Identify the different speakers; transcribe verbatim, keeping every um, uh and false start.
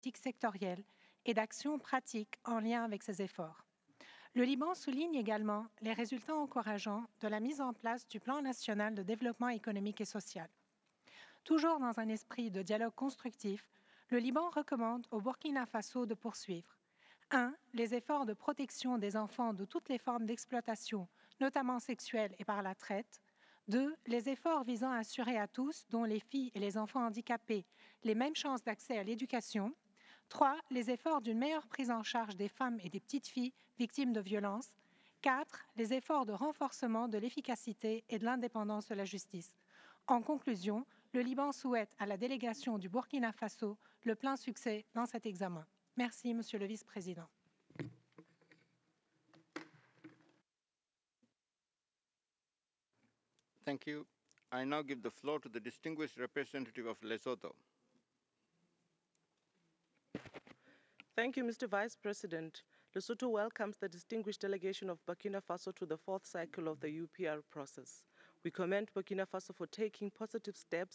Speaker 1: sectorielles et d'actions pratiques en lien avec ces efforts. Le Liban souligne également les résultats encourageants de la mise en place du Plan national de développement économique et social. Toujours dans un esprit de dialogue constructif, le Liban recommande au Burkina Faso de poursuivre un. Les efforts de protection des enfants de toutes les formes d'exploitation, notamment sexuelle et par la traite. deux. Les efforts visant à assurer à tous, dont les filles et les enfants handicapés, les mêmes chances d'accès à l'éducation. trois. Les efforts d'une meilleure prise en charge des femmes et des petites filles victimes de violences. quatre. Les efforts de renforcement de l'efficacité et de l'indépendance de la justice. En conclusion, le Liban souhaite à la délégation du Burkina Faso le plein succès dans cet examen. Merci, Monsieur le Vice-président.
Speaker 2: Thank you. I now give the floor to the distinguished representative of Lesotho.
Speaker 3: Thank you, Mister Vice President. Lesotho welcomes the distinguished delegation of Burkina Faso to the fourth cycle of the U P R process. We commend Burkina Faso for taking positive steps